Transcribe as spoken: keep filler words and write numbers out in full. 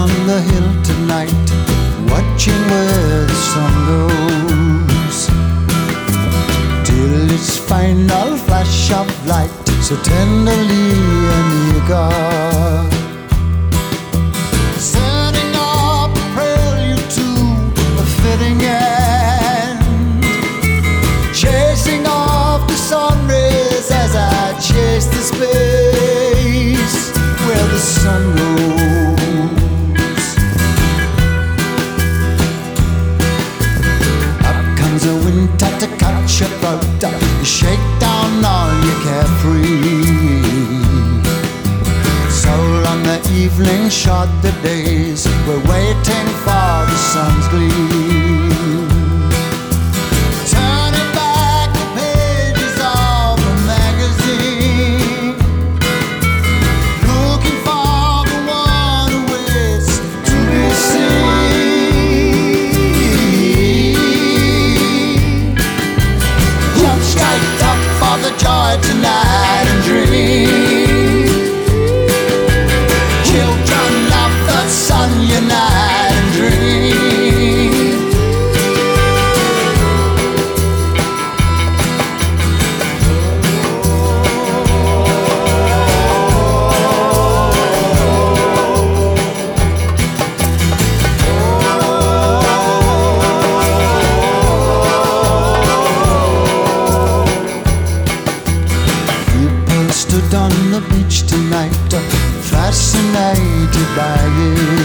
on the hill tonight, watching where the sun goes, till its final flash of light, so tenderly and eager, setting up a prelude to a fitting end, chasing off the sun rays as I chase the space where the sun rose. Up comes a winter to catch a boat, you shake down all your carefree. So long the evening short the days, we're waiting for the sun's gleam. Turning back the pages of a magazine, looking for the one who waits to be seen. Jump straight up for the joy tonight and dream. Children of the sun, unite and dream. People stood on the beach tonight, fascinated by you.